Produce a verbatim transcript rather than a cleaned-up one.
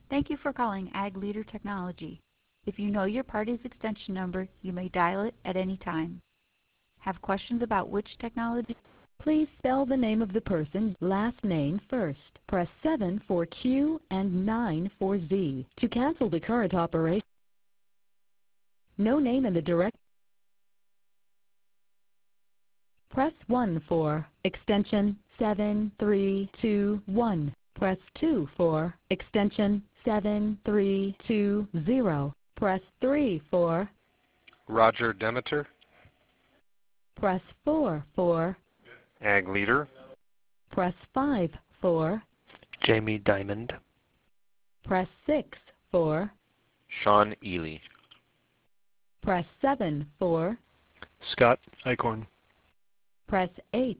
Thank you for calling Ag Leader Technology. If you know your party's extension number, you may dial it at any time. Have questions about which technology? Please spell the name of the person, last name first. Press seven for Q and nine for Z. To cancel the current operation, no name in the direct. Press one for extension seven three two one. Press two for extension seven three two zero. Press three for Roger Demeter. Press four for Ag Leader. Press five for Jamie Diamond. Press six for Sean Ely. Press seven for Scott Eichhorn. Press eight